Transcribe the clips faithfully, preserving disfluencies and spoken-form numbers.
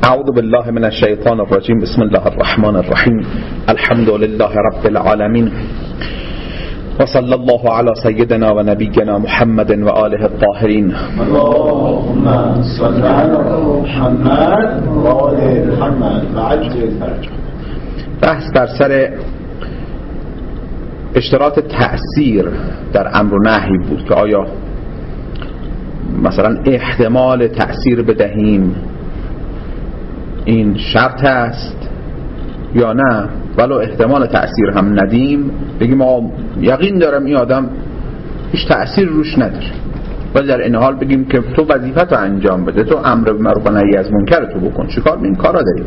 اعوذ بالله من الشیطان الرجیم. بسم الله الرحمن الرحیم. الحمد لله رب العالمین و صلی الله علی سیدنا و نبینا محمد و آله الطاهرین. اللهم صل علی محمد و آل محمد و عجل فرج. بحث بر سر اشتراط تأثیر در امر و نهی بود که آیا مثلا احتمال تأثیر بدهیم این شرط است یا نه، ولو احتمال تأثیر هم ندیم بگیم آقا یقین دارم این آدم هیچ تأثیر روش نداره، ولی در این حال بگیم که تو وظیفت رو انجام بده، تو امر بالمعروف و نهی از منکر تو بکن، چیکار این کارا داریم؟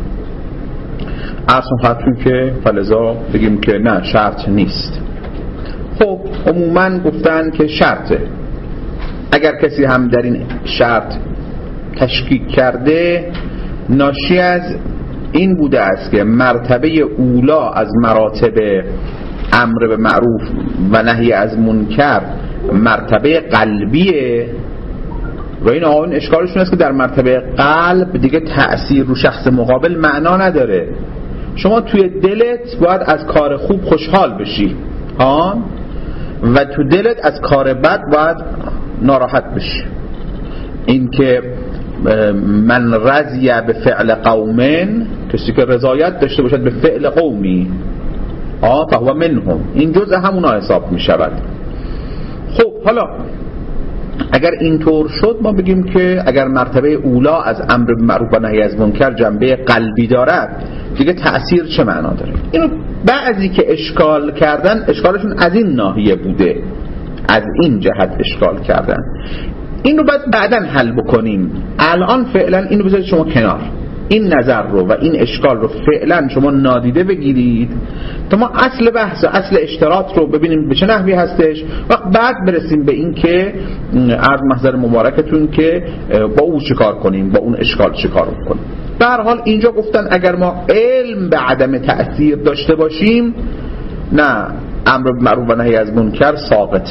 اصلا خاطر که فلزا بگیم که نه شرط نیست. خب عموما گفتن که شرطه. اگر کسی هم در این شرط تشکیک کرده ناشی از این بوده است که مرتبه اولا از مراتب امر به معروف و نهی از منکر مرتبه قلبیه و این آقایون اشکالشون است که در مرتبه قلب دیگه تأثیر رو شخص مقابل معنا نداره. شما توی دلت باید از کار خوب خوشحال بشی آن و تو دلت از کار بد باید ناراحت بشی. این که من رضی به فعل قومن، کسی که رضایت داشته باشد به فعل قومی آه فهو منهم، این جزء همونا حساب می شود. خب حالا اگر اینطور شد ما بگیم که اگر مرتبه اولا از امر معروف و نهی از منکر جنبه قلبی دارد دیگه تأثیر چه معنا داره؟ اینو بعضی که اشکال کردن اشکالشون از این ناحیه بوده، از این جهت اشکال کردن. این رو باید بعداً حل بکنیم. الان فعلا اینو بذارید شما کنار، این نظر رو و این اشکال رو فعلا شما نادیده بگیرید تا ما اصل بحث و اصل اشتراط رو ببینیم به چه نحوی هستش و بعد برسیم به این که عرض محضر مبارکتون که با او چیکار کنیم، با اون اشکال چیکار کنیم. به هر حال اینجا گفتن اگر ما علم به عدم تأثیر داشته باشیم نه امر معروف و نهی از منکر ساقط.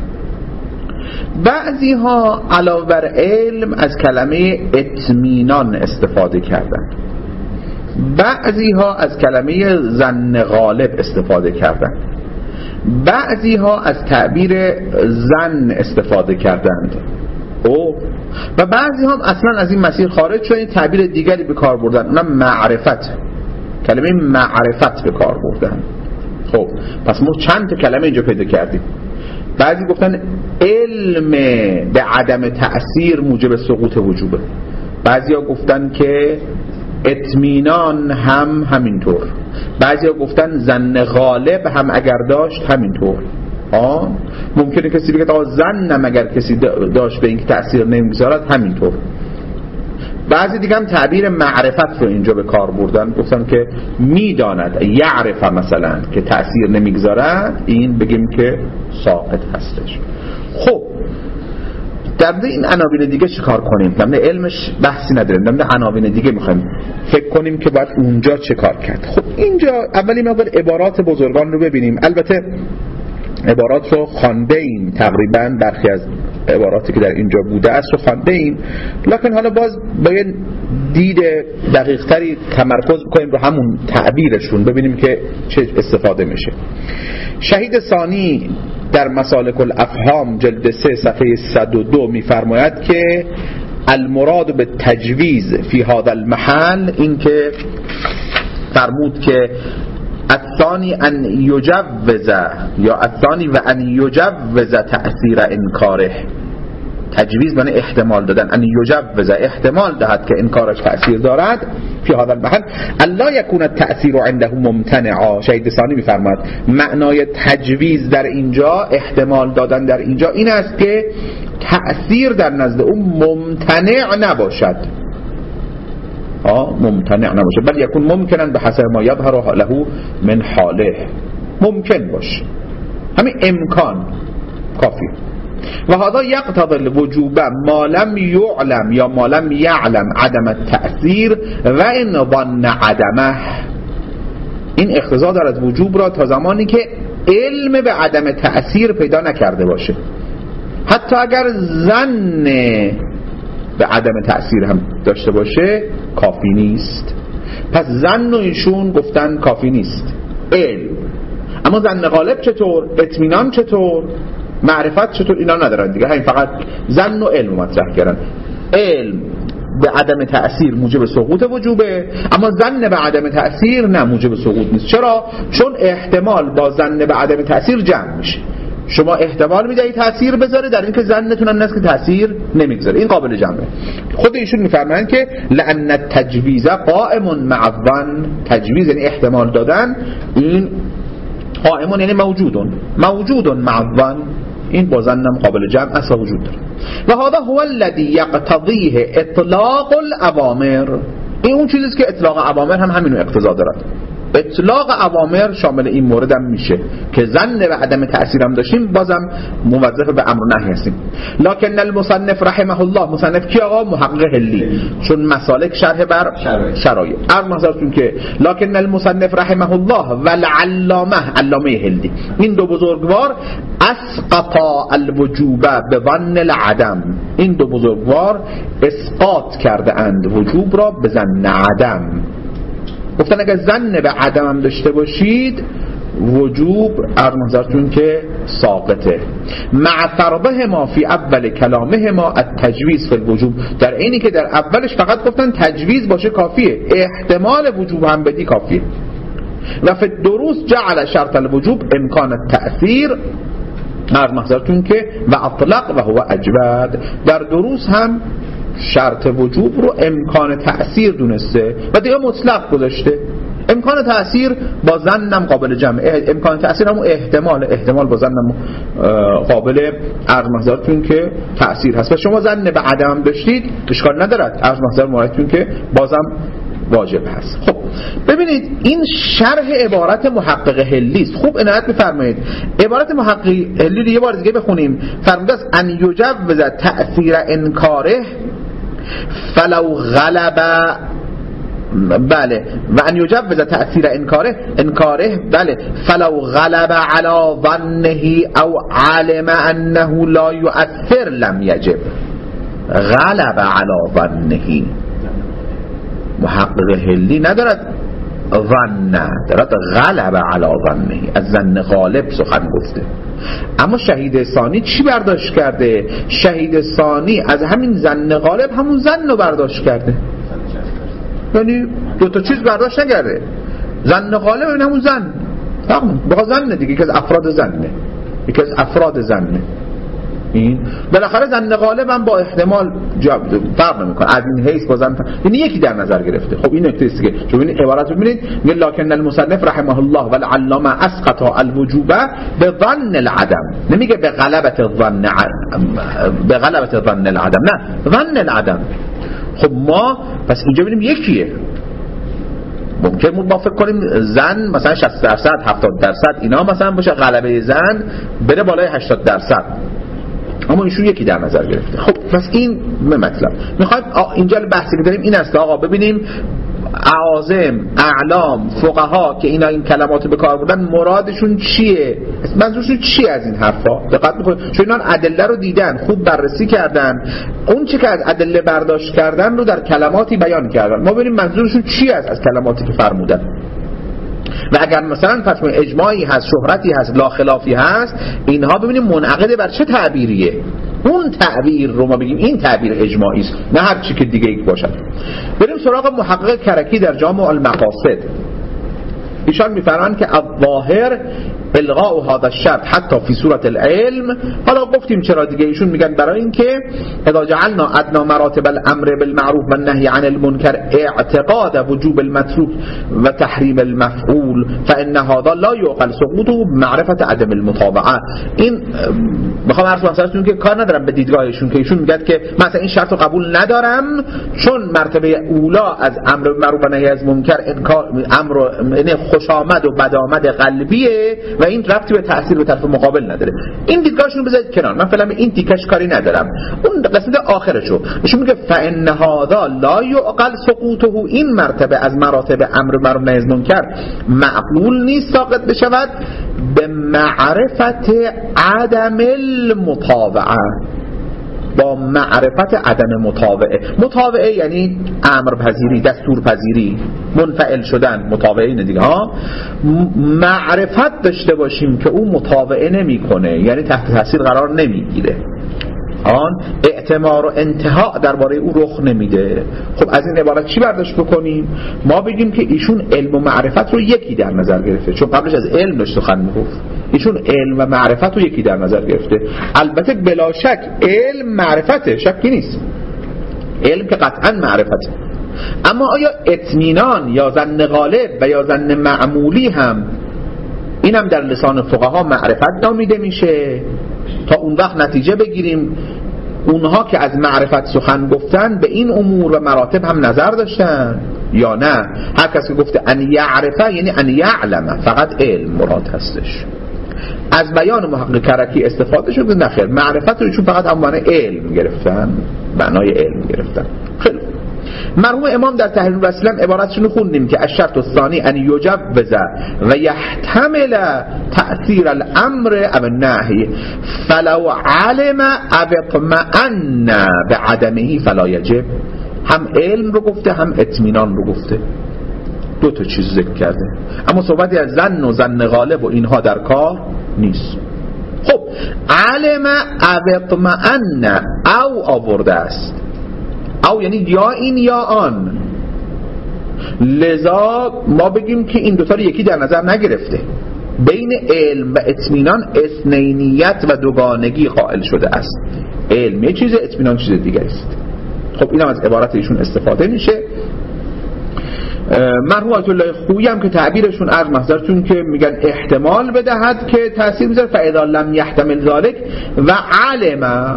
بعضی ها علاوه بر علم از کلمه اطمینان استفاده کردن، بعضی ها از کلمه ظن غالب استفاده کردن، بعضی ها از تعبیر ظن استفاده کردند او و بعضی ها اصلا از این مسیر خارج شدن تعبیر دیگری به کار بردن، اونم معرفت، کلمه معرفت به کار بردن. خب پس ما چند تا کلمه اینجا پیدا کردیم. بعضی گفتن علم به عدم تأثیر موجب سقوط وجوبه، بعضی ها گفتن که اطمینان هم همینطور، بعضی ها گفتن ظن غالب هم اگر داشت همینطور. آه ممکنه کسی بگه آقا ظنم اگر کسی داشت به اینکه تأثیر نمیگذارد همینطور. بعضی دیگه هم تعبیر معرفت رو اینجا به کار بردن، گفتن که میداند، یعرف مثلا که تأثیر نمیگذارد، این بگیم که ساقط هستش. خب در مورد این عناوین دیگه چه کار کنیم؟ در مورد علمش بحثی نداریم، در مورد عناوین دیگه میخوایم فکر کنیم که باید اونجا چه کار کرد. خب اینجا اولی ما باید عبارات بزرگان رو ببینیم. البته عبارات رو خوانده ایم، تقریبا برخی از عباراتی که در اینجا بوده است رو خوانده ایم، لکن حالا باز باید دید دقیق تری تمرکز بکنیم رو همون تعبیرشون، ببینیم که چه استفاده میشه. شهید ثانی در مسالک الافهام جلد سه صفحه صد و دو میفرماید که المراد به تجویز فی هذا المحل، این که فرمود که الثانی ان یجوز یا الثانی و ان یجوز تأثیر انکاره، تجویز معنی احتمال دادن، ان یجوز احتمال دهد که انکارش تأثیر دارد فی هذا المحل الا یکون التأثیر عنده ممتنعا. شهید ثانی میفرماید معنای تجویز در اینجا، احتمال دادن در اینجا این است که تأثیر در نزد او ممتنع نباشد، آه ممتنع نباشه، بل یکون ممکنن به حسب ما یظهر له من حاله، ممکن باشه، همین امکان کافی. و هذا یقتضی الوجوب ما لم یعلم یا ما لم یعلم عدم التأثیر و ان ظن عدمه، این اقتضا دارد وجوب را تا زمانی که علم به عدم تأثیر پیدا نکرده باشه. حتی اگر ظن به عدم تأثیر هم داشته باشه کافی نیست. پس ظن و ایشون گفتن کافی نیست. علم، اما ظن غالب چطور؟ اطمینان چطور؟ معرفت چطور؟ اینا ندارن دیگه، همین فقط ظن و علم مطرح کردن. علم به عدم تأثیر موجب سقوط وجوبه، اما ظن به عدم تأثیر نه موجب سقوط نیست. چرا؟ چون احتمال با ظن به عدم تأثیر جمع میشه. شما احتمال میدهید تأثیر بذاره در اینکه ظنتون هم نست که تأثیر نمیگذاره. این قابل جمعه. خود ایشون میفرمایند که لأن التجویز قائم مع الظن، تجویز یعنی احتمال دادن، این قائم یعنی موجودون موجودون مع الظن، این با ظنم قابل جمع است و وجود داره. و هذا هو الذي يقتضيه اطلاق الاوامر، این اون چیزیست که اطلاق اوامر هم همینو اقتضا دارد. اطلاق اوامر شامل این مورد هم میشه که ظن به عدم تأثیر هم داشتیم، بازم موظف به امر و نهی هستیم. لکن المصنف رحمه الله، مصنف کی آقا؟ محقق حلی، چون مسالک شرح بر شرایع. عرض محضرتون که لکن المصنف رحمه الله و العلامه، علامه حلی، این دو بزرگوار اسقطا الوجوب به ظن العدم، این دو بزرگوار اسقاط کرده اند وجوب را به ظن عدم. گفتن اگر ظن به عدم هم داشته باشید وجوب عرض نظرتون که ساقطه. مع فرضه ما فی اول کلامه ما التجویز فی الوجوب، در اینی که در اولش فقط گفتن تجویز باشه کافیه، احتمال وجوب هم بدی کافیه. و فی الدروس جعل شرط الوجوب امکان التأثیر، عرض نظرتون که و اطلق و هو اجود، در دروس هم شرط وجوب رو امکان تأثیر دونسته و دیگه مطلق گذاشته. امکان تأثیر با ظنم قابل جمع، امکان تأثیر همون احتمال، احتمال با ظنم قابل عرض محضرتون که تأثیر هست. و شما ظن به عدم داشتید اشکال ندارد، عرض محضر مورایتون که بازم واجب هست. خب ببینید این شرح عبارت محقق حلی است. خوب عنایت بفرمایید. عبارت محقق حلی رو یه بار دیگه بخونیم. فرموده است ان یجوز تأثیر انکاره فلو غلب، بله، و ان یجوز تأثیر انکاره انکاره بله فلو غلب على ظنه او علم انه لا يؤثر لم یجب. غلب على ظنه، محقق حلی ندارد ظن، دارد غلب علی ظنه، از ظن غالب سخن گفته. اما شهید ثانی چی برداشت کرده؟ شهید ثانی از همین ظن غالب همون ظن رو برداشت کرده، یعنی دو تا چیز برداشت نکرده. ظن غالب این همون ظن، بخواه ظن دیگه، یکی از افراد ظنه، یکی از افراد ظنه. این بالاخره ظن غالب هم با احتمال فرق نمیکنه، از این حیث با ظن، یعنی یکی در نظر گرفته. خب این نکته است که چون این عبارت رو ببینید، میگه لکن المصنف رحمه الله و العلامه اسقط الوجوب به ظن العدم، نمیگه به غلبت الظن، به غلبت الظن العدم، نه ظن العدم. خب ما پس اینجا ببینیم یکیه. ممکن بود ما فکر کنیم زن مثلا شصت درصد هفتاد درصد اینا مثلا باشه، غلبه زن بره بالای هشتاد درصد، اما ایشون یکی در نظر گرفته. خب پس این مطلب میخواد اینجا بحثی که داریم این است آقا ببینیم اعاظم، اعلام، فقها که اینا این کلماتو به کار بردن مرادشون چیه، منظورشون چیه از این حرفا. دقت بکنید چون اینا ادله رو دیدن، خوب بررسی کردن، اون چه که از ادله برداشت کردن رو در کلماتی بیان کردن. ما ببینیم منظورشون چیه از از کلماتی که فرمودن. و اگر مثلا فرض کنید اجماعی هست، شهرتی هست، لا خلافی هست، اینها ببینیم منعقد بر چه تعبیریه، اون تعبیر رو ما بگیم این تعبیر اجماعی است، نه هر چی که دیگه یک باشد. بریم سراغ محقق کرکی در جامع المقاصد. ایشان میفرمایند که الظاهر الغاء هذا الشرط حتی فی صورت العلم. حالا گفتیم چرا دیگه، ایشون میگن برای اینکه اذا جعلنا ادنى مراتب الامر بالمعروف والنهي عن المنکر اعتقاد وجوب المتروک و تحریم المفعول فان هذا لا يعقل سقوطه بمعرفت عدم المطابقه. این میخوام عرض کنم که کار ندارم به دیدگاهشون که ایشون میگن که مثلا این شرط رو قبول ندارم چون مرتبه اولا از امر بالمعروف و نهی از منکر انکار امر یعنی خوش آمد و بد آمد قلبیه و این ربطی به تأثیر به طرف مقابل نداره. این دیدگاهشون بذارید کنار، من فعلا این تیکش کاری ندارم. اون قسمت آخرشو ایشون میگه فإن هذا لا يعقل سقوطه، این مرتبه از مراتب امر بالمعروف و نهی از منکر معقول نیست ساقط بشود به معرفت عدم المطابقه، با معرفت عدم مطاوعه. مطاوعه یعنی امر پذیری، دستور پذیری، منفعل شدن، مطاوعه اینه دیگه ها. معرفت داشته باشیم که او مطاوعه نمیکنه، یعنی تحت تاثیر قرار نمیگیره، آن اعتمار و انتهاء درباره او رخ نمیده. خب از این عبارت چی برداشت بکنیم؟ ما بگیم که ایشون علم و معرفت رو یکی در نظر گرفته، چون قبلش از علم داشت سخن میگفت. ایشون علم و معرفت رو یکی در نظر گرفته. البته بلا شک علم معرفته، شکی نیست، علم که قطعا معرفته. اما آیا اطمینان یا ظن غالب و یا ظن معمولی هم اینم در لسان فقها معرفت نامیده میشه؟ تا اون وقت نتیجه بگیریم اونها که از معرفت سخن گفتن به این امور و مراتب هم نظر داشتن یا نه؟ هر کس که گفته ان یعرفه یعنی ان یعلمه، فقط علم مراد هستش. از بیان محقق کرکی استفاده شده؟ نه خیر، معرفت رو چون فقط هم معنی علم گرفتن، معنای علم گرفتن. خیلی مرحوم امام در تحریر الاسلام عبارتشون خوندیم که الشرط الثانی ان یجوز و یحتمل تأثیر الامر او النهی فلو علم او اطمئن بعدمه فلا یجب. هم علم رو گفته هم اطمینان رو گفته، دو تا چیز ذکر کرده، اما صحبتی از ظن و ظن غالب و اینها در کار نیست. خب علم او اطمئن او آورده است، او یعنی یا این یا آن، لذا ما بگیم که این دوتا رو یکی در نظر نگرفته، بین علم و اطمینان اثنینیت و دوگانگی قائل شده است. علم یه چیز، اطمینان چیز دیگه است. خب اینم از عبارت ایشون استفاده میشه. مرحوم آیت الله خویی هم که تعبیرشون عرض محضرتون که میگن احتمال بدهد که تأثیر میذاره، فاذا لم یحتمل ذلك و علم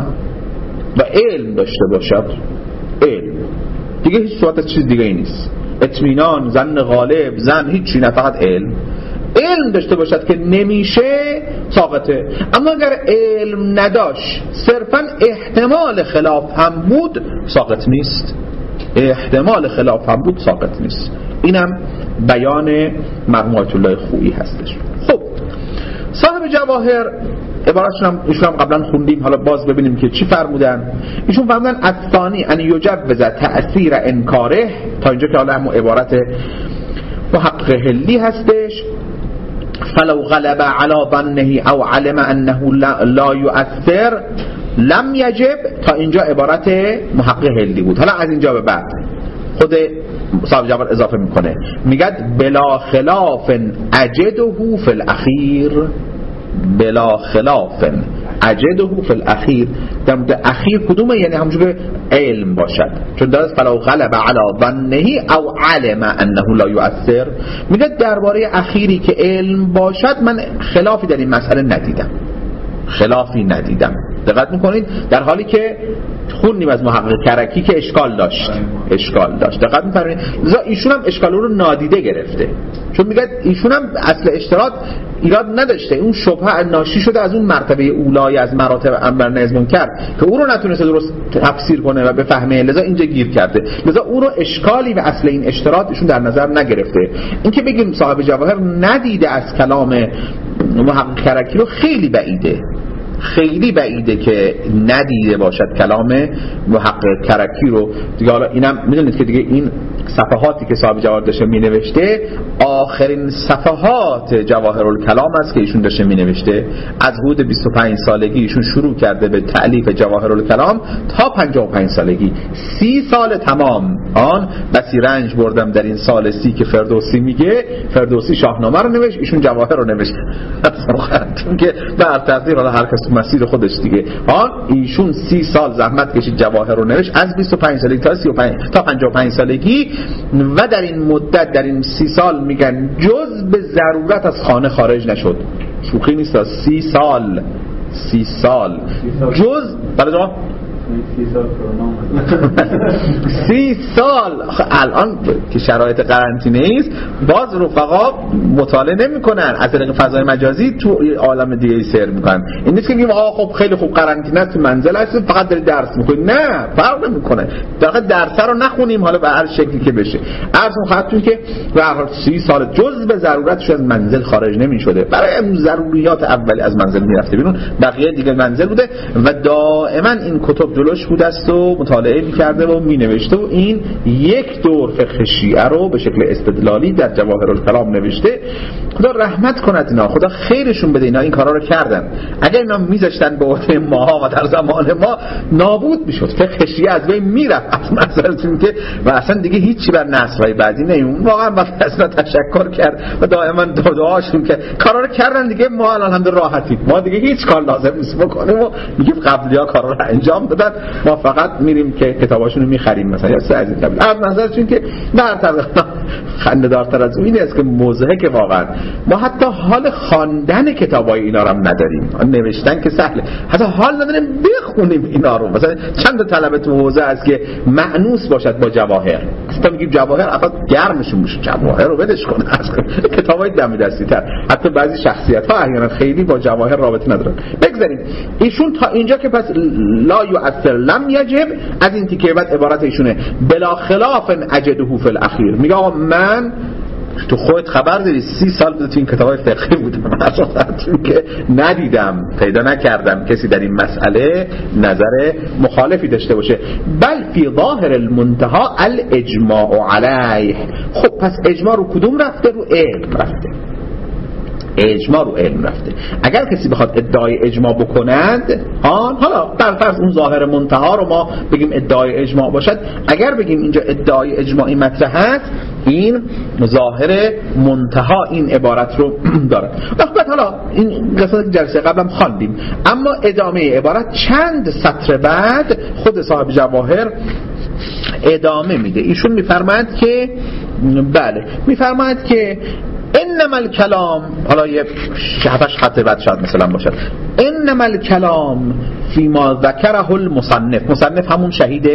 و علم داشته باشد، علم دیگه هیچ صورت از چیز دیگه ای نیست. اطمینان، ظن غالب، ظن هیچی نه، فقط علم. علم داشته باشد که نمیشه ساقطه. اما اگر علم نداشت صرفا احتمال خلاف هم بود ساقط نیست، احتمال خلاف هم بود ساقط نیست. اینم بیان مرحوم آیت الله خویی هستش. خب صاحب جواهر عبارتشون هم ایشون هم قبلا خوندیم، حالا باز ببینیم که چی فرمودن. ایشون فرمودن الثانی ان یجوز تأثیر انکاره، تا اینجا که حالا هم عبارت محقق هلی هستش. فلو غلب علی ظنه او علم انه لا یؤثر لم یجب، تا اینجا عبارت محقق هلی بود. حالا از اینجا به بعد خود صاحب جواهر اضافه میکنه، میگه بلا خلاف اجده فی الاخیر، بلا خلاف اجده فی الاخیر، در مورد اخیر کدومه؟ یعنی همونجور علم باشد، چون دارد فلو غلب علی ظنه او علم انه لا یؤثر. میگه درباره اخیری که علم باشد من خلافی در این مسئله ندیدم، خلافی ندیدم. دقت میکنید در حالی که خوندیم از محقق کرکی که اشکال داشت، اشکال داشت. دقت میفرمایید لذا ایشون هم اشکال رو نادیده گرفته، چون میگه ایشون هم اصل اشتراط ایراد نداشته، اون شبهه ناشی شده از اون مرتبه اولای از مراتب امر نهی منکر که او رو نتونسته درست تفسیر کنه و بفهمه، لذا اینجا گیر کرده. لذا او رو اشکالی و اصل این اشتراط ایشون در نظر نگرفته. این که بگیم صاحب جواهر ندیده از کلام محقق کرکی رو خیلی بعیده، خیلی بعیده که ندیده باشد کلام محقق کرکی رو دیگه. حالا اینم میدونید که دیگه این صفحاتی که صاحب جواهر داشته می نوشته آخرین صفحات جواهر الکلام است که ایشون داشته می نوشته. از حدود بیست و پنج سالگی ایشون شروع کرده به تألیف جواهر الکلام تا پنجاه و پنج سالگی، سی سال تمام. آن بسی رنج بردم در این سال سی که فردوسی میگه، فردوسی شاهنامه رو نوشت، ایشون جواهر رو نوشت. چون که بر تقدیر حالا هر کس تو مسیر خودش دیگه. آن ایشون سی سال زحمت کشید جواهر رو نوشت، از بیست و پنج سالگی تا سی و پنج تا پنجاه و پنج سالگی، و در این مدت در این سی سال میگن جز به ضرورت از خانه خارج نشد. شوخی نیست، سی سال سی سال جز برای جواب سی سال الان که شرایط قرنطینه است باز رفقا مطالعه نمیکنن، از طریق فضای مجازی تو عالم دیگه سیر میکنن. این نیست که میگیم آقا خب خیلی خوب قرنطینه است تو منزل هست فقط داری درس میکنی، نه فرق نمیکنه. در واقع درس رو نخونیم حالا به هر شکلی که بشه. عرض خدمتتون که به هر حال سی سال جز به ضرورتش از منزل خارج نمیشده، برای اون ضروریات اولی از منزل میرفته بیرون، بقیه دیگه منزل بوده و دائما این کتب جلوش بود است و مطالعه می‌کرده و می‌نوشته و این یک دور فقه شیعه رو به شکل استدلالی در جواهرالکلام نوشته. خدا رحمت کند اینا، خدا خیرشون بده، اینا این کارا رو کردن. اگر اینا میذاشتن به عهده ما و در زمان ما نابود میشد، فقه شیعه از بین میرفت از نظرتون که و اصلا دیگه هیچی بر نسل‌های بعدی نمیمون. واقعا باید اصلا تشکر کرد و دائما دعاشون که کارا رو کردن دیگه، ما الحمدلله راحتیم، ما دیگه هیچ کار لازم نیست بکنیم و میگیم قبلی‌ها کارا رو انجام دادن، ما فقط میریم که کتاباشون رو میخریم مثلا یا سه از این قبیل. از نظرتون که در طرف خنده‌دارتر از این است که موضوعه که واقعا ما حتی حال خواندن کتابای اینا رو هم نداریم، نوشتن که سهله، حتی حال نداریم بخونیم اینا رو. مثلا چند تا طلبه تو حوزه است که مأنوس باشد با جواهر، اصلا میگیم جواهر اصلا گرمشون میشه، جواهر رو ولش کنه، کتابای دم دستی تر. حتی بعضی شخصیت ها احیانا خیلی با جواهر رابطه ندارن. بگذاریم ایشون تا اینجا که پس لا یؤثر لم یجب، از این تیکه بعد عبارت ایشونه بلا خلاف اجده فی الاخیر. میگه آقا من تو خودت خبر داری سی سال تو این کتابای فقهی بودم، اصلا که ندیدم، پیدا نکردم کسی در این مسئله نظر مخالفی داشته باشه. بل فی ظاهر المنتها الاجماع علیه. خب پس اجماع رو کدوم رفته؟ رو علم رفته. اجماع رو علم رفته. اگر کسی بخواد ادعای اجماع بکند، آن حالا بر فرض اون ظاهر منتها رو ما بگیم ادعای اجماع باشد، اگر بگیم اینجا ادعای اجماعی مطرح است، این ظاهر منتها این عبارت رو داره. بعد حالا این قسمت جلسه قبلم خواندیم، اما ادامه عبارت چند سطر بعد خود صاحب جواهر ادامه میده. ایشون میفرماید که بله میفرماید که انما الکلام، حالا یه هفتش خط بعد شاید مثلا باشد، انما الکلام فیما ذکره المصنف. مصنف همون شهید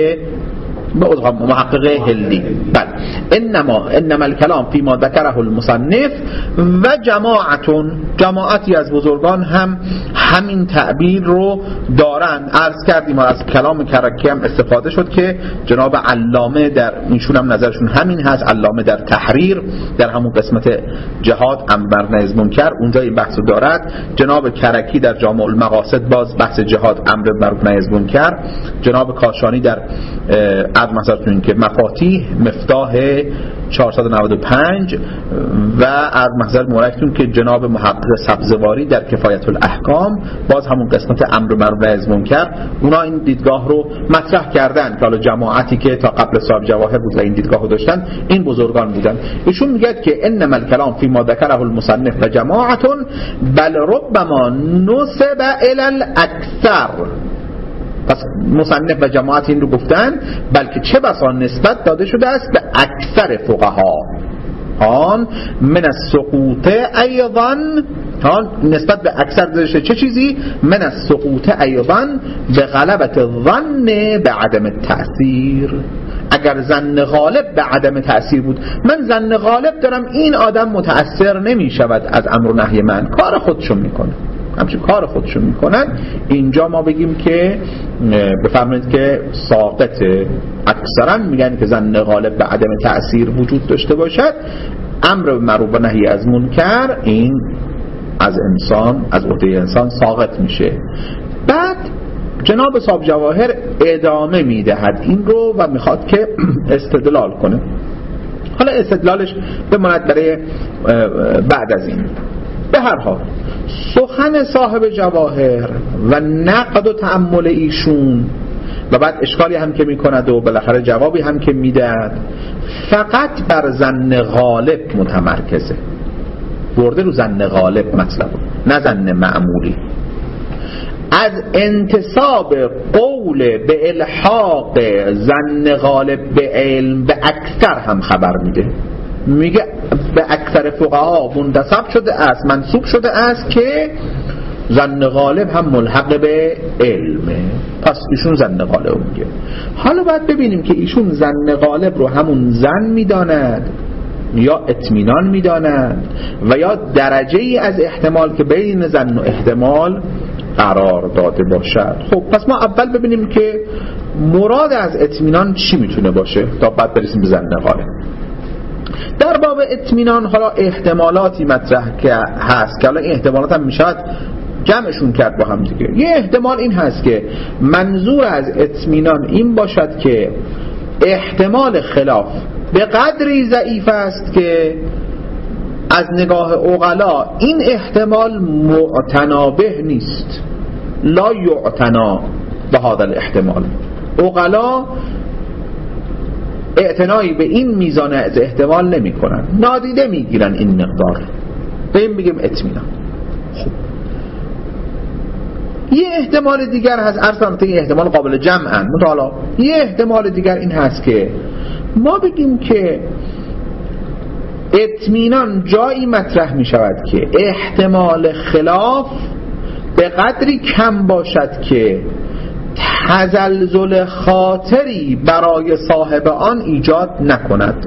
محقق هلدی. بله انما انما الکلام فیما ذکره المصنف و جماعتون، جماعتی از بزرگان هم همین تعبیر رو دارن. عرض کردیم از کلام کرکی هم استفاده شد که جناب علامه در ایشون هم نظرشون همین هست. علامه در تحریر در همون قسمت جهاد امر نهی از منکر اونجا این بحثو دارد. جناب کرکی در جامع المقاصد باز بحث جهاد امر معروف نهی از منکر. جناب کاشانی در از مثلا که مفاتیح مفتاح چهارصد و نود و پنج و از محضر مورختون که جناب محقق سبزواری در کفایت الاحکام باز همون قسمت امر معروف نهی از منکر، اونا این دیدگاه رو مطرح کردن که حالا جماعتی که تا قبل صاحب جواهر بود و این دیدگاه رو داشتن این بزرگان بودن. ایشون میگه که انما الکلام فیما ذکره المصنف و جماعتون بل ربما نسب الی الاکثر. پس مصنف و جماعت این رو گفتن، بلکه چه بسا نسبت داده شده است به اکثر فقها. آن من السقوط ایضا، آن نسبت به اکثر داده شده چه چیزی؟ من السقوط ایضا به غلبت ظن به عدم التأثیر. اگر ظن غالب به عدم تأثیر بود، من ظن غالب دارم این آدم متأثر نمی شود از امر و نهی من، کار خودشون میکنه، همچنین کار خودشون میکنن، اینجا ما بگیم که بفرمایید که ساقط. اکثرا میگن که ظن غالب به عدم تأثیر وجود داشته باشد، امر معروف و نهی از منکر این از انسان از عهده انسان ساقط میشه. بعد جناب صاحب جواهر ادامه میدهد این رو و میخواد که استدلال کنه. حالا استدلالش بماند برای بعد از این. به هر حال سخن صاحب جواهر و نقد و تأمل ایشون و بعد اشکالی هم که میکند و بالاخره جوابی هم که میدهد فقط بر ظن غالب متمرکزه، برده رو ظن غالب مطلب، نه ظن معمولی. از انتساب قول به الحاق ظن غالب به علم به اکثر هم خبر میده. میگه به اکثر فقها منتسب شده است، منسوب شده است که ظن غالب هم ملحق به علمه. پس ایشون ظن غالب میگه. حالا باید ببینیم که ایشون ظن غالب رو همون ظن میداند یا اطمینان میداند و یا درجه ای از احتمال که بین ظن و احتمال قرار داده باشد. خب پس ما اول ببینیم که مراد از اطمینان چی میتونه باشه تا بعد برسیم به ظن غالب. در باب اطمینان حالا احتمالاتی مطرح که هست که حالا این احتمالات هم میشود جمعشون کرد با هم دیگه. یه احتمال این هست که منظور از اطمینان این باشد که احتمال خلاف به قدری ضعیف است که از نگاه عقلا این احتمال معتنابه نیست، لا یعتنا به هذا الاحتمال. عقلا اعتنایی به این میزان از احتمال نمی کنن، نادیده می گیرن این مقدار. به این بگیم اطمینان. خب یه احتمال دیگر هست، ارسام تا این احتمال قابل جمعن، مطالعه یه احتمال دیگر این هست که ما بگیم که اطمینان جایی مطرح می شود که احتمال خلاف به قدری کم باشد که تزلزل خاطری برای صاحب آن ایجاد نکند.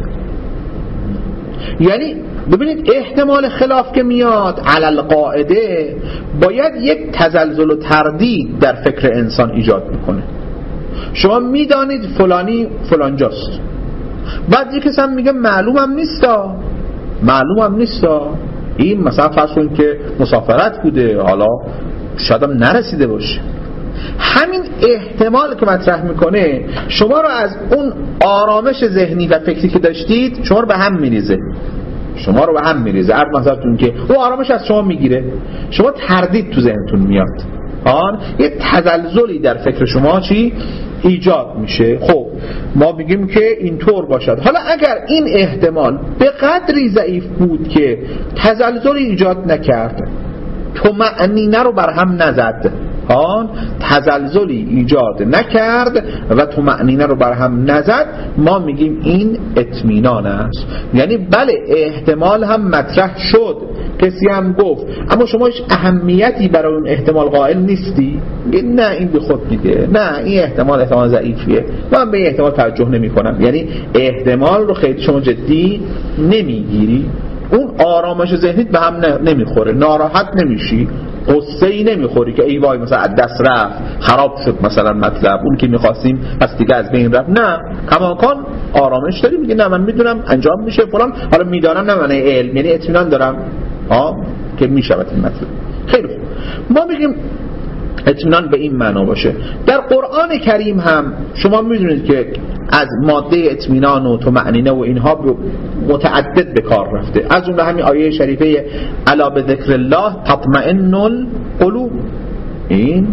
یعنی ببینید احتمال خلاف که میاد علل قاعده باید یک تزلزل و تردید در فکر انسان ایجاد میکنه. شما میدانید فلانی فلانجاست، بعد یک کسی هم میگه معلومم نیستا معلومم نیستا این مثلا فرض کنید که مسافرت بوده، حالا شاید هم نرسیده باشه. همین احتمال که مطرح میکنه شما رو از اون آرامش ذهنی و فکری که داشتید شما رو به هم میریزه شما رو به هم میریزه عرض مثلا که اون آرامش از شما میگیره، شما تردید تو ذهنتون میاد، آن یه تزلزلی در فکر شما چی ایجاد میشه. خب ما بگیم که اینطور باشد. حالا اگر این احتمال به قدری ضعیف بود که تزلزلی ایجاد نکرد، طمأنینه رو بر هم نزد، آن تزلزلی ایجاد نکرد و طمأنینه رو بر هم نزد، ما میگیم این اطمینان است. یعنی بله احتمال هم مطرح شد، کسی هم گفت، اما شما هیچ اهمیتی برای اون احتمال قائل نیستی، نه این به خود میگه نه این احتمال احتمال ضعیفیه، من به این احتمال توجه نمی کنم. یعنی احتمال رو خیلی شما جدی نمیگیری، اون آرامش ذهنیت به هم نمیخوره، ناراحت نمیشی، قصه ای نمیخوری که ای وای مثلا از دست رفت خراب شد مثلا مطلب اون که میخواستیم پس دیگه از بین رفت، نه کماکان آرامش داری، میگه نه من میدونم انجام میشه فلان، حالا میدانم نه من علم، یعنی اطمینان دارم ها که میشود این مطلب. خیلی خوب، ما میگیم اطمینان به این معنا باشه. در قرآن کریم هم شما میدونید که از ماده اطمینان و طمأنینه و اینها متعدد به کار رفته، از اون همین آیه شریفه الا بذکر الله تطمئن القلوب، این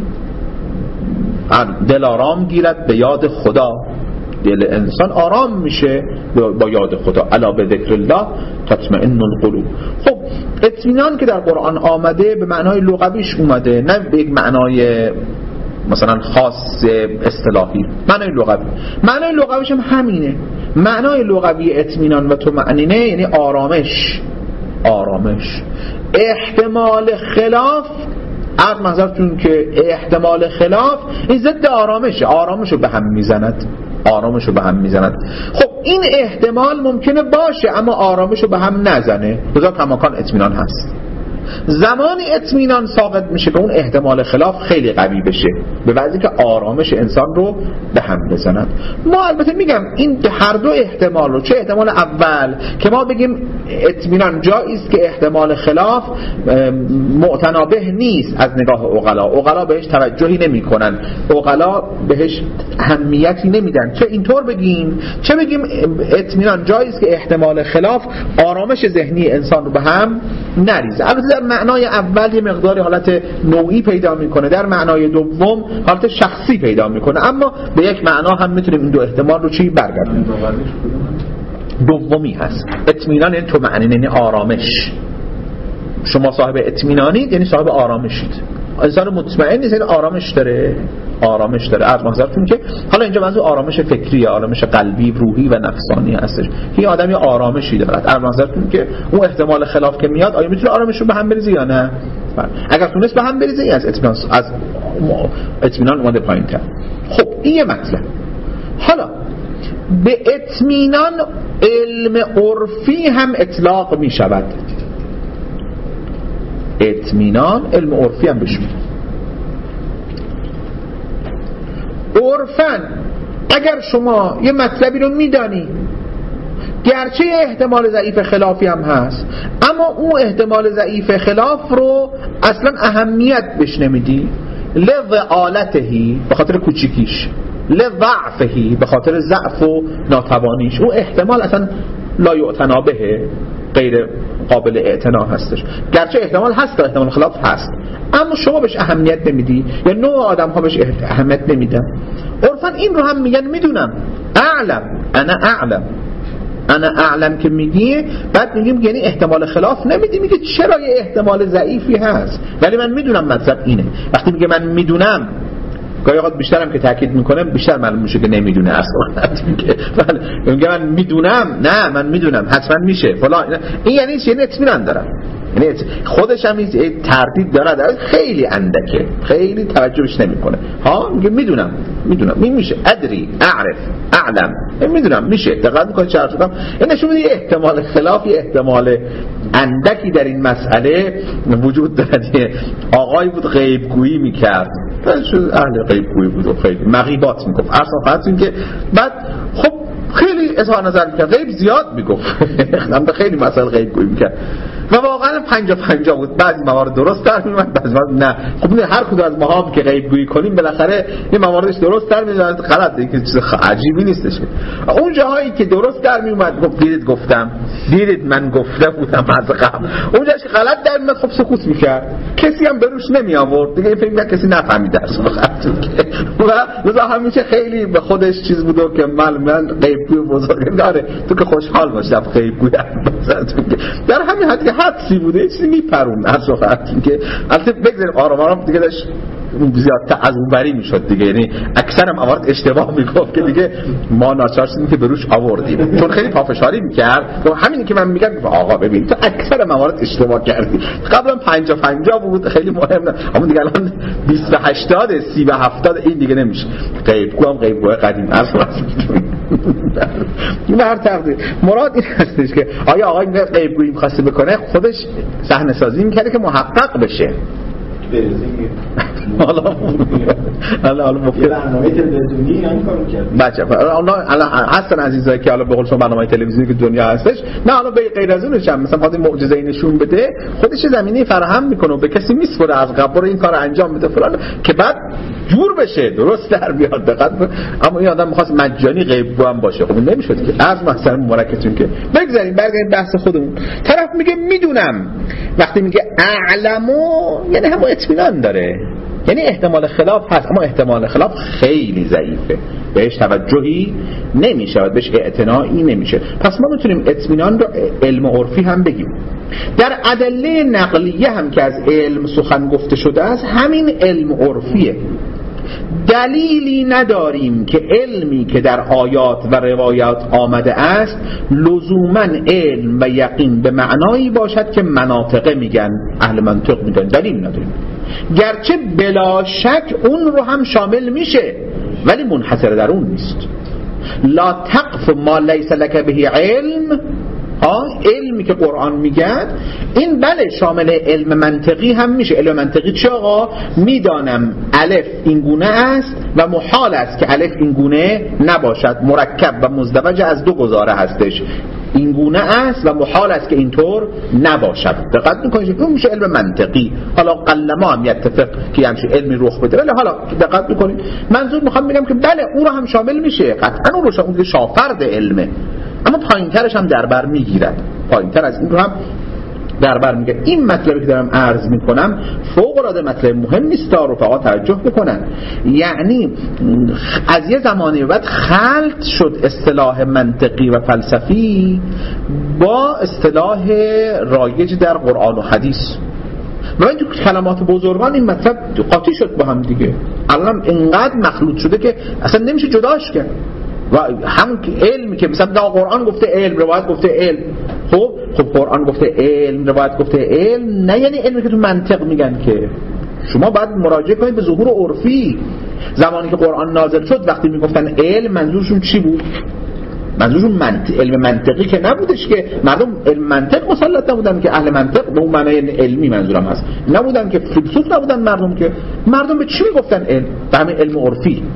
دل آرام گیرد به یاد خدا، دل انسان آرام میشه با یاد خدا، الا بذکر الله تطمئن القلوب. خب اطمینان که در قرآن آمده به معنای لغویش اومده، نه به یک معنای مثلا خاص اصطلاحی، معنای لغوی. معنای لغویش هم همینه، معنای لغوی اطمینان و طمأنینه یعنی آرامش. آرامش احتمال خلاف، عرض منظرتون که احتمال خلاف این ضد آرامشه، آرامشو به هم میزند، آرامشو به هم میزند. خب این احتمال ممکنه باشه اما آرامشو به هم نزنه، لذا کماکان اطمینان هست. زمانی اطمینان ساقط میشه که اون احتمال خلاف خیلی قوی بشه، به وجهی که آرامش انسان رو به هم بزند. ما البته میگم این هر دو احتمال رو، چه احتمال اول که ما بگیم اطمینان جایی است که احتمال خلاف معتنابه نیست از نگاه عقلا، عقلا بهش توجهی نمیکنن، عقلا بهش اهمیتی نمیدن، چه اینطور بگیم چه بگیم اطمینان جایی است که احتمال خلاف آرامش ذهنی انسان رو به هم نریزه. البته در معنای اول یه مقدار حالت نوعی پیدا میکنه، در معنای دوم حالت شخصی پیدا میکنه، اما به یک معنا هم میتونیم این دو احتمال رو چی برگردونیم. دومی هست اطمینان، یعنی طمأنینه، یعنی آرامش. شما صاحب اطمینانید یعنی صاحب آرامشید. انسان مطمئن نیست یعنی آرامش داره، آرامش داره. از منظرتون که حالا اینجا منظور آرامش فکری، آرامش قلبی، روحی و نفسانی هستش. این آدمی آرامشی دارد. از منظرتون که اون احتمال خلاف که میاد آیا میتونه آرامش رو به هم بریزه یا نه؟ اگر تونست به هم بریزه از اطمینان از اطمینان اومده پایین‌تر. خب این یه مطلب. حالا به اطمینان علم عرفی هم اطلاق می شود. اطمینان علم عرفی هم بشه. عرفاً اگر شما یه مطلبی رو میدانی گرچه احتمال ضعیف خلافی هم هست، اما اون احتمال ضعیف خلاف رو اصلا اهمیت بهش نمیدی، لضعالتهی به خاطر کوچیکیش، لضعفهی به خاطر ضعف و ناتوانیش، اون احتمال اصلا لا یعتنا به، غیر قابل اعتنا هستش. گرچه احتمال هست، احتمال خلاف هست، اما شما بهش اهمیت نمیدی یا نوع آدم ها بهش اهمیت نمیدن. عرفاً این رو هم میگن میدونم، اعلم، انا اعلم، انا اعلم که میگی، بعد میگیم یعنی احتمال خلاف نمیدی، میگه چرا یه احتمال ضعیفی هست ولی من میدونم مطلب اینه. وقتی میگه من میدونم، گاهی اوقات بیشترم که تاکید میکنم بیشتر معلوم میشه که نمیدونه اصلا. میگه من میگه من میدونم، نه من میدونم حتما میشه فلان، این یعنی چی؟ یعنی اطمینان دارم، یعنی خودش هم این تردید داره، داره خیلی اندکه، خیلی توجهش نمیکنه. ها میگه میدونم، میدونم این میشه، ادری، اعرف، اعلم، میدونم میشه. دقت میکنید چه حرفم؟ این نشون میده احتمال خلافی، احتمال اندکی در این مسئله وجود داره. آقای بود غیب گویی میکرد، شد اهل غیب گویی بود و خیلی مغیبات میگفت، اصلا فرض که بعد خب خیلی اظهار نظر میکرد، غیب زیاد میگفت، هم خیلی مسئله غیب گویی میکرد و واقعا پنجا پنجا بود. بعضی موارد درست در میومد، بعضی موارد نه. خب هر کدوم از ما هم که غیب گویی کنیم بالاخره این مواردش درست در میاد، غلطه، که چیز عجیبی نیستش. اون جاهایی که درست در میومد گفت دیدید گفتم، دیدید من گفته بودم از قبل. اون جاش که غلط در میاد خب سکوت میکرد، کسی هم بروش نمی آورد دیگه، فکر می‌کرد کسی نفهمید درس و لذا همیشه خیلی به خودش چیز بود که من من غیب گوی بزرگ داره، تو که خوشحال باش در غیب گوی در همین حد که حدسی بوده، یه چیزی میپرون از وقت که البته بگذاریم آرام آرام دیگه داشت زیادتر از اون بری میشد دیگه، یعنی اکثر موارد اشتباه میگفت که دیگه ما ناچار شدیم که بروش آوردیم، چون خیلی پافشاری میکرد. همین که من میگم آقا ببین تو اکثر موارد اشتباه کردی، قبلا پنجاه پنجاه بود خیلی مهم، اما دیگه الان بیست و هشتاد سی و هفتاد این دیگه نمیشه. غیب گو هم غیب گو قدیم اصلا این هر تقدیر مراد این هستش که آیا آقای میگه غیب گویی می‌خواسته بکنه، خودش صحنه سازی می‌کرده که محقق بشه. حالا حالا حالا مفید برنامه تلویزیونی این کارو کرد بچه الان هستن عزیزایی که حالا به قول شما برنامه تلویزیونی که دنیا هستش، نه حالا به غیر از اونش هم مثلا خاطر معجزه‌ای نشون بده، خودش زمینه فراهم میکنه و به کسی میسپره از قبل این کارو انجام بده فلان، که بعد جور بشه درست در بیاد. دقت. اما این آدم می‌خواست مجانی غیب گو هم باشه، خب نمیشد که. از مثلا مبارکتون که بگذاریم برگردیم بحث خودمون. طرف میگه میدونم، وقتی میگه اعلمو یعنی هم اطمینان داره، یعنی احتمال خلاف هست اما احتمال خلاف خیلی ضعیفه، بهش توجهی نمیشه، بهش اعتنایی نمیشه. پس ما میتونیم اطمینان رو علم عرفی هم بگیم. در ادله نقلیه هم که از علم سخن گفته شده است، همین علم عرفیه. دلیلی نداریم که علمی که در آیات و روایات آمده است لزوما علم و یقین به معنایی باشد که مناطقه میگن، اهل منطق میگن. دلیل نداریم، گرچه بلا شک اون رو هم شامل میشه ولی منحصر در اون نیست. لا تقف ما لیس لک به علم، ها علمی که قرآن میگه این بله شامل علم منطقی هم میشه. علم منطقی چه آقا؟ میدانم الف این گونه است و محال است که الف این گونه نباشد، مرکب و مزدوج از دو گزاره هستش، این گونه است و محال است که اینطور نباشد. دقت میکنید اون میشه علم منطقی. حالا قلما هم یتفق که همش علمی رخ بده، ولی حالا دقت میکنید منظور میخوام بگم که بله اون رو هم شامل میشه، قطعا اون رو شامل، شافرد علمه، اما پایینترش هم در بر میگیرد، پایینتر از این رو هم در بر میگیرد. این مطلبی که دارم عرض میکنم فوق العاده مطلب مهم نیست، رفقا توجه بکنن. یعنی از یه زمانی بعد خلط شد اصطلاح منطقی و فلسفی با اصطلاح رایج در قرآن و حدیث، و این تو کلمات بزرگان این مطلب قاطی شد با هم دیگه. الان اینقدر مخلوط شده که اصلا نمیشه جداش کرد. و همون علمی که مثلا قرآن گفته علم، روایت گفته علم، خب خب قرآن گفته علم، روایت گفته علم، نه یعنی علمی که تو منطق میگن که. شما باید مراجعه کنید به ظهور عرفی. زمانی که قرآن نازل شد وقتی میگفتن علم منظورشون چی بود؟ منظورشون منطق، علم منطقی که نبودش که مردم علم منطق مسلط نبودن که اهل منطق به اون معنای علمی منظورم هست، نبودن که فیلسوف نبودن مردم، که مردم به چی میگفتن علم؟ به همین علم عرفی.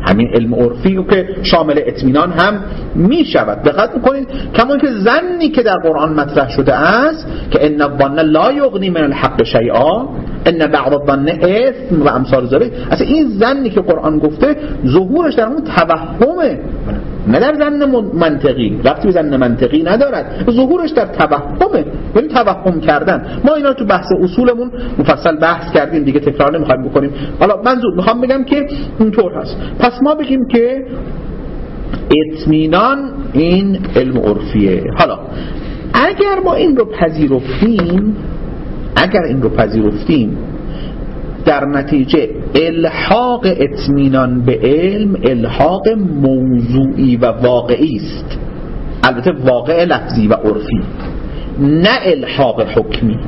همین علم عرفی که شامل اطمینان هم می شود. دقت میکنید کما که ظنی که در قرآن مطرح شده است که ان الظن لا یغنی من الحق شیئا ان بعض الظن اثم و امثال ذلک، اصلا این ظنی که قرآن گفته ظهورش در اون توهمه، نه در ظن منطقی، ربطی به ظن منطقی ندارد، ظهورش در توهمه، یعنی توهم کردن. ما اینا رو تو بحث اصولمون مفصل بحث کردیم دیگه، تکرار نمیخوایم بکنیم. حالا منظور میخوام بگم که اینطور هست. پس ما بگیم که اطمینان این علم عرفیه. حالا اگر ما این رو پذیرفتیم اگر این رو پذیرفتیم در نتیجه الحاق اطمینان به علم الحاق موضوعی و واقعی است، البته واقع لفظی و عرفی، نه الحاق حکمی.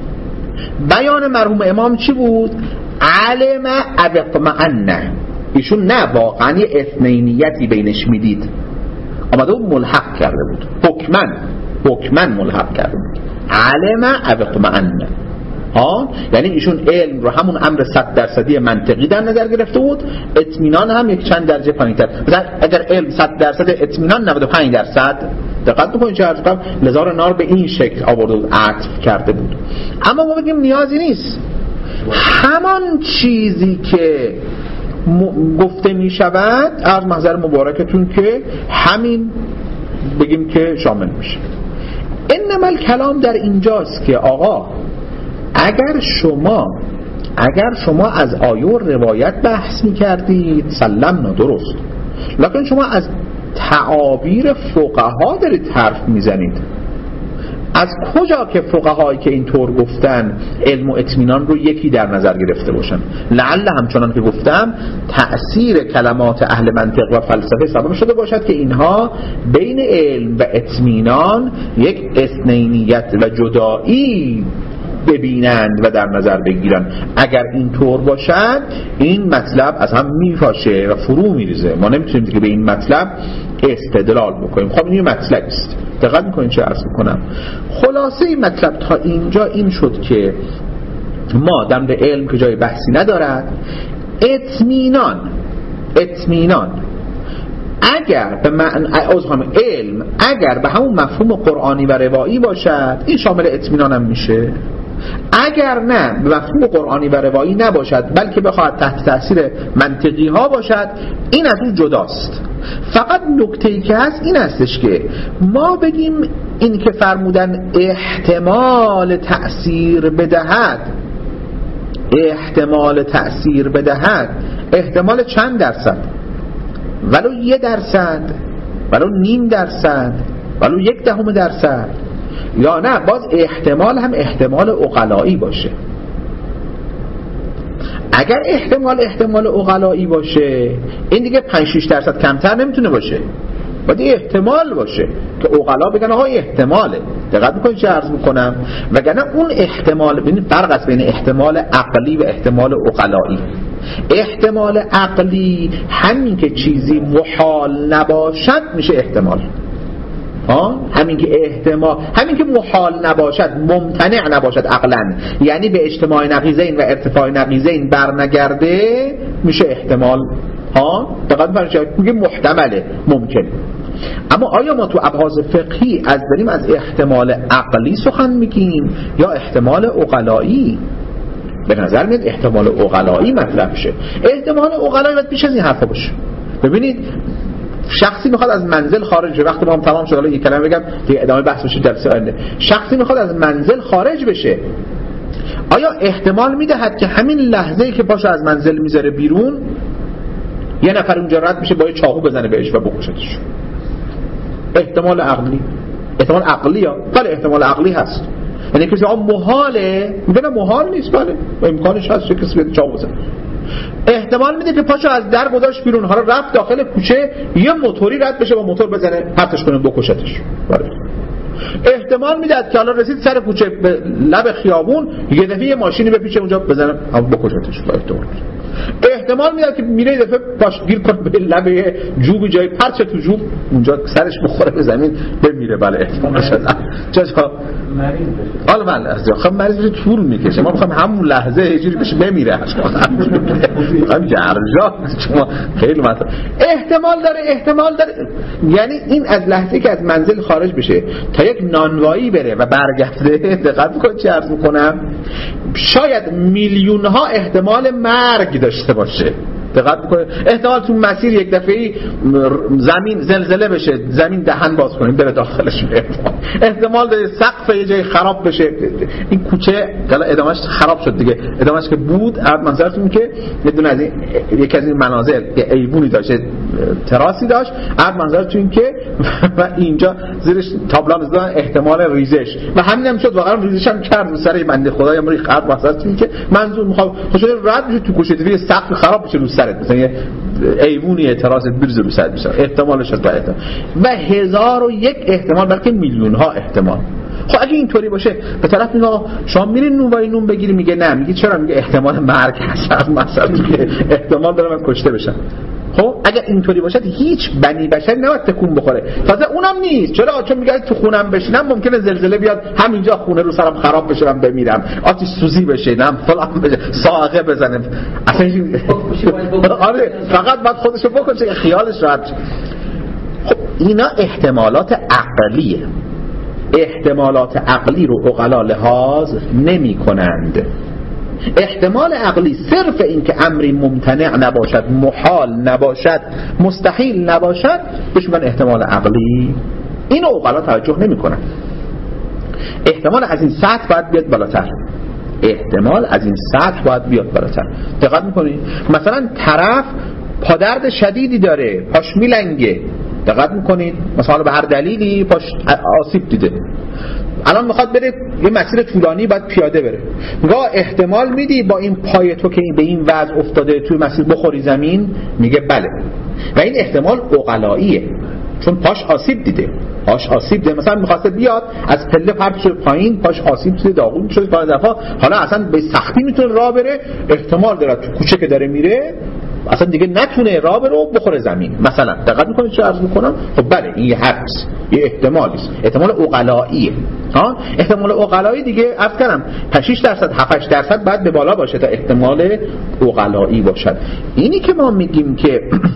بیان مرحوم امام چی بود؟ علم اطمئن. ایشون نه واقعا یه اثنینیتی بینش میدید، آمده بود ملحق کرده بود، حکمن حکمن ملحق کرده بود. علم اطمئن، ها، یعنی ایشون علم رو همون امر صد درصدی منطقی در نظر گرفته بود، اطمینان هم یک چند درجه پایین‌تر. مثلا اگر علم صد درصد، اطمینان نود و پنج درصد. دقت بکنید چه عرض کنم، لذا نار به این شکل آورده بود، عطف کرده بود. اما ما بگیم نیازی نیست، همان چیزی که م... گفته می شود از محضر مبارکتون که همین بگیم که شامل میشه. انما الکلام در اینجاست که آقا اگر شما اگر شما از آیه و روایت بحث می کردید سلمنا، درست، لکن شما از تعابیر فقها دارید حرف می زنید. از کجا که فقهایی که اینطور گفتن علم و اطمینان رو یکی در نظر گرفته باشن؟ لعل همچنان که گفتم تأثیر کلمات اهل منطق و فلسفه سبب شده باشد که اینها بین علم و اطمینان یک اثنینیت و جدایی ببینند و در نظر بگیرند. اگر اینطور باشد این مطلب از هم میپاشه و فرو میریزه، ما نمیتونیم دیگه به این مطلب استدلال بکنیم. خب این مطلب است. دقت میکنین چه عرض میکنم؟ خلاصه این مطلب تا اینجا این شد که ما در مورد علم که جای بحثی ندارد، اطمینان اطمینان اگر به معنی علم اگر به همون مفهوم قرآنی و روایی باشد این شامل اطمینان هم میشه. اگر نه به مفهوم قرآنی و روایی نباشد بلکه بخواهد تحت تاثیر منطقی ها باشد این از اون جداست. فقط نکته‌ای که هست این هستش که ما بگیم این که فرمودن احتمال تأثیر بدهد احتمال تأثیر بدهد احتمال چند درصد؟ ولو یه درصد، ولو نیم درصد، ولو یک دهم درصد، یا نه باز احتمال هم احتمال عقلایی باشه. اگر احتمال احتمال عقلایی باشه این دیگه پنج شش درصد کمتر نمیتونه باشه، باید احتمال باشه که عقلا بگن آقا احتماله. دقت میکنید چه عرض میکنم؟ وگرنه اون احتمال، ببین فرق است بین احتمال عقلی و احتمال عقلایی. احتمال عقلی همین که چیزی محال نباشد میشه احتمال، ها، همین که احتمال همین که محال نباشد، ممتنع نباشد عقلاً، یعنی به اجتماع نقیضین و ارتفاع نقیضین برنگرده میشه احتمال، ها. دقیقاً فرض میگه محتمله، ممکن. اما آیا ما تو ابحاث فقهی از داریم از احتمال عقلی سخن میگیم یا احتمال عقلایی؟ به نظر میاد احتمال عقلایی مطرح شه. احتمال عقلایی باید بیش از این حرفا باشه. ببینید شخصی میخواد از منزل خارج شه، وقتی ما هم تمام شد، حالا یک کلمه بگم که ادامه بحث بشه جلسه آینده. شخصی میخواد از منزل خارج بشه، آیا احتمال میدهد که همین لحظه‌ای که پاشو از منزل میذاره بیرون یه نفر اونجا رد میشه با یه چاقو بزنه بهش و بکشتش؟ احتمال عقلی، احتمال عقلی ها، بله احتمال عقلی هست. یعنی کسی ها محاله، میگه محال نیست، بله امکانش هست که کسی به چاقو بزنه. احتمال میده که پاشو از در گذاشت بیرون، حالا رفت داخل کوچه یه موتوری رد بشه با موتور بزنه پرتش کنه بکشتش. بله. احتمال میده که حالا رسید سر کوچه به لب خیابون یه دفعه یه ماشینی بپیچه اونجا بزنه بکشتش. با احتمال احتمال میاد که میره دفعه پاش گیر کنه به لبه جوب جای پرچه تو جوب اونجا سرش بخوره به زمین بمیره. بله احتمال شد چرا مریض بشه. حالا من لحظه خب مریض بشه طول میکشه، ما میخوایم همون لحظه یه جوری بشه بمیره. میخوایم جرجا شما خیلی مثلا احتمال داره احتمال داره یعنی این از لحظه که از منزل خارج بشه تا یک نانوایی بره و برگرده. دقت کنید چه عرض میکنم، شاید میلیون ها احتمال مرگ داشته باشه. دقت کنید احتمال تو مسیر یک دفعه‌ای زمین زلزله بشه، زمین دهن باز کنه بره داخلش، احتمال داره سقف یه جای خراب بشه. این کوچه حالا ادامهش خراب شد دیگه، ادامهش که بود منظرتون که یه دونه از این یکی از این منازل یه ایوونی داشت، تراسی داشت، عرض منظرتون که و اینجا زیرش تابلو می‌ذارن احتمال ریزش و همین هم شد، واقعا ریزش هم کرد رو سر بنده خدای امری خراب. منظرتون که منظور میخوام خوشا رد بشه تو کوچه دیگه سقف خراب بشه رو سرت، مثلا یه ایوونی اعتراض بریزه رو سرت بشه، احتمالش هست. باید و هزار و یک احتمال بلکه میلیون ها احتمال. خب اگه اینطوری باشه به طرف اینا شما میرین نونوایی نون بگیری، میگه نه، میگه چرا؟ میگه احتمال مرگ هست، مثلا میگه احتمال داره من کشته بشم. خب اگه اینطوری باشه هیچ بنی بشری نباید تکون بخوره. تازه اونم نیست، چرا؟ چون میگه تو خونم بشینم ممکنه زلزله بیاد همینجا خونه رو سرم خراب بشه من بمیرم، آتش سوزی بشه، نم فلان بشه، صاعقه بزنه. اصلا آره فقط بعد خودشو بکنه که خیالش راحت. خب اینا احتمالات عقلیه. احتمالات عقلی رو عقلا لحاظ نمی کنند. احتمال عقلی صرف این که امری ممتنع نباشد، محال نباشد، مستحیل نباشد بهش میگن احتمال عقلی. اینو عقلا توجه نمی کنن. احتمال از این سطح باید بیاد بالاتر، احتمال از این سطح باید بیاد بالاتر. دقت میکنید مثلا طرف پادرد شدیدی داره، پاش میلنگه، دقت میکنید مثلا به هر دلیلی پاش آسیب دیده، الان میخواد بره یه مسیر طولانی بعد پیاده بره، میگه احتمال میدی با این پای تو که به این وضع افتاده توی مسیر بخوری زمین؟ میگه بله. و این احتمال عقلاییه چون پاش آسیب دیده، پاش آسیب دیده، مثلا میخواسته بیاد از پله پرت شد پایین، پاش آسیب دیده، داغون شده پای دفعه، حالا اصلا به سختی میتونه راه بره، احتمال داره تو کوچه که داره میره اصلا دیگه نتونه راه بره و بخوره زمین مثلا. دقت میکنید چه عرض میکنم؟ خب بله این یه حدس، یه احتمالی است، احتمال عقلاییه. ها احتمال عقلایی دیگه عرض کردم شش درصد هفت هشت درصد بعد به بالا باشه تا احتمال عقلایی باشد. اینی که ما میگیم که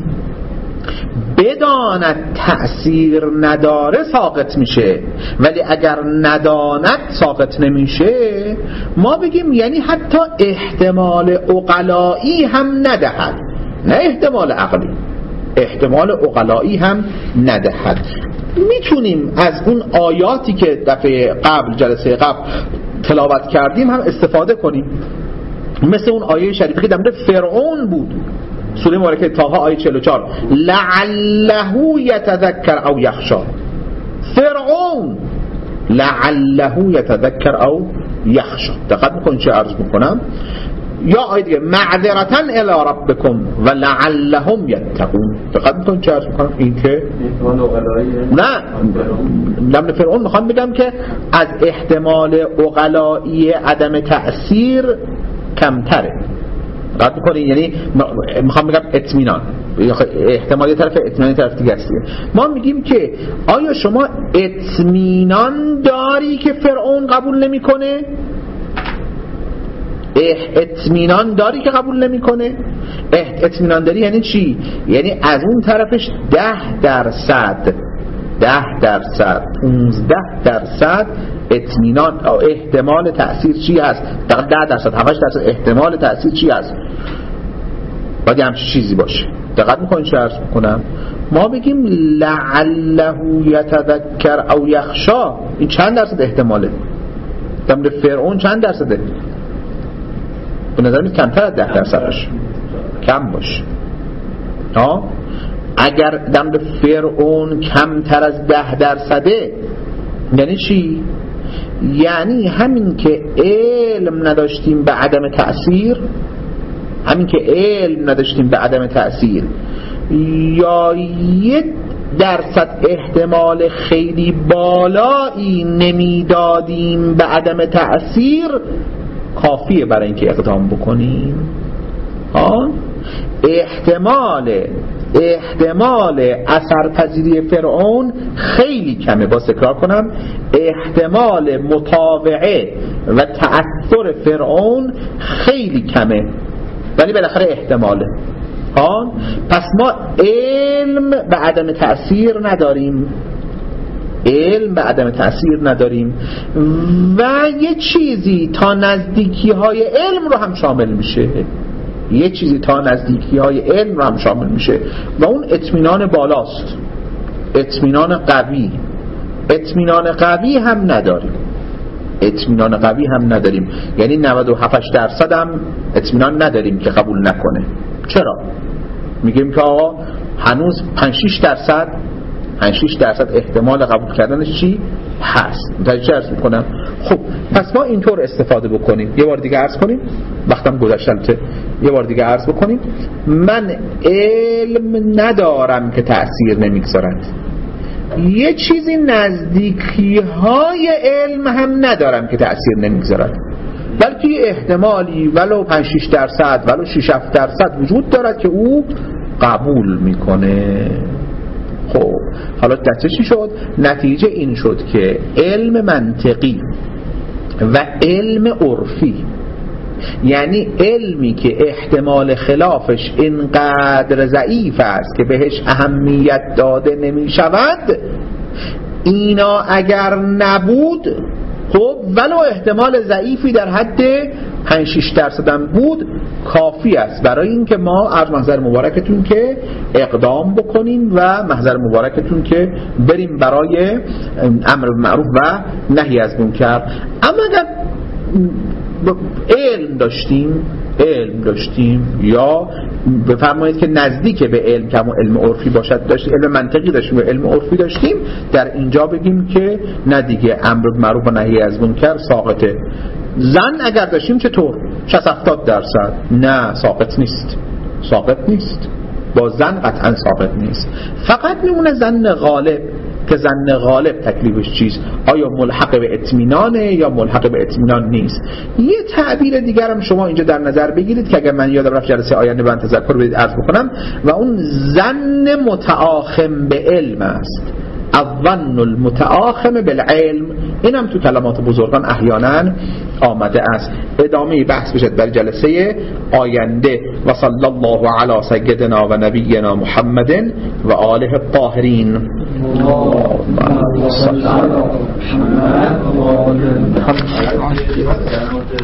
بداند تأثیر نداره ساقط میشه، ولی اگر نداند ساقط نمیشه، ما بگیم یعنی حتی احتمال عقلایی هم ندهد، نه احتمال عقلی، احتمال عقلایی هم ندهد. میتونیم از اون آیاتی که دفعه قبل جلسه قبل تلاوت کردیم هم استفاده کنیم، مثل اون آیه شریفی که در مورد فرعون بود، سوره مبارکه طه آیه چهل و چهار، لعله یتذکر او یخشی. فرعون لعله یتذکر او یخشی. دقت میکنید چه عرض میکنم؟ یا آیه دیگه معذرتا الی ربکم و لعلهم یتقون. دقت میکنید چه عرض میکنم؟ این که نه لمن فرعون میخوام بگم که از احتمال عقلایی عدم تأثیر کمتره. دقت میکنید؟ یعنی میخوام بگم اطمینان، احتمالی طرف اطمینانی طرف دیگه است. ما میگیم که آیا شما اطمینان داری که فرعون قبول نمیکنه؟ اطمینان داری که قبول نمیکنه؟ اطمینان داری یعنی چی؟ یعنی از اون طرفش ده درصد ده درصد پونزده درصد اطمینان احتمال تأثیر چی هست؟ ده درصد هفت درصد احتمال تأثیر چی هست؟ باید همچین چیزی باشه. دقت میکنید چه عرض میکنم؟ ما بگیم لعله یتذکر او یخشا، این چند درصد احتماله؟ در مورد فرعون چند درصده؟ به نظر میاد کمتر از ده درصد باشه، کم باشه. ها اگر در مورد فرعون کمتر از ده درصده یعنی چی؟ یعنی همین که علم نداشتیم به عدم تأثیر، همین که علم نداشتیم به عدم تأثیر یا یک درصد احتمال خیلی بالایی نمیدادیم به عدم تأثیر، کافیه برای اینکه اقدام بکنیم. ها احتمال احتمال اثرپذیری فرعون خیلی کمه. با تکرار کنم، احتمال مطاوعه و تأثیر فرعون خیلی کمه، ولی بالاخره احتماله. ها پس ما علم به عدم تأثیر نداریم، علم به عدم تأثیر نداریم و یه چیزی تا نزدیکی های علم رو هم شامل میشه، یه چیزی تا نزدیکی های علم رو هم شامل میشه و اون اطمینان بالاست، اطمینان قوی. اطمینان قوی هم نداریم، اطمینان قوی هم نداریم، یعنی نود و هفت درصد هم اطمینان نداریم که قبول نکنه. چرا؟ میگیم که آقا هنوز پنج شش درصد پنج شش درصد احتمال قبول کردنش چی هست. متوجه عرض میکنم؟ خب پس ما اینطور استفاده بکنیم. یه بار دیگه عرض کنیم، وقتم گذشته، یه بار دیگه عرض بکنیم. من علم ندارم که تأثیر نمیگذارد، یه چیزی نزدیکی های علم هم ندارم که تأثیر نمیگذارد، بلکه یه احتمالی ولو پنج شش درصد ولو شش هفت درصد وجود دارد که او قبول میکنه. خب حالا نتیجه چی شد؟ نتیجه این شد که علم منطقی و علم عرفی، یعنی علمی که احتمال خلافش اینقدر ضعیف است که بهش اهمیت داده نمی شود، اینا اگر نبود، خب ولو احتمال ضعیفی در حد پنج شش درصد هم بود، کافی است برای اینکه ما از محضر مبارکتون که اقدام بکنیم و محضر مبارکتون که بریم برای امر معروف و نهی از منکر. اما اگر علم داشتیم علم داشتیم یا بفرمایید که نزدیک به علم که علم عرفی باشد داشتیم، علم منطقی داشتیم و علم عرفی داشتیم، در اینجا بگیم که نه دیگه امر معروف و نهی از منکر ساقطه. زن اگر داشتیم چطور؟ شصت هفتاد درصد نه، ساقط نیست، ساقط نیست. با زن قطعا ساقط نیست. فقط میمونه زن غالب که زن غالب تکلیفش چیست؟ آیا ملحق به اطمینانه یا ملحق به اطمینان نیست؟ یه تعبیر دیگر هم شما اینجا در نظر بگیرید که اگر من یادم رفت جلسه آینده من تذکر بدید عرض بکنم، و اون زن متآخم به علم است. الظن المتآخم بالعلم، اینم تو کلمات بزرگان احیانا آمده است. ادامه بحث بشد برای جلسه آینده. و صلی الله علی سیدنا و نبینا محمد و آله الطاهرین. اللهم صل علی محمد و آله محمد.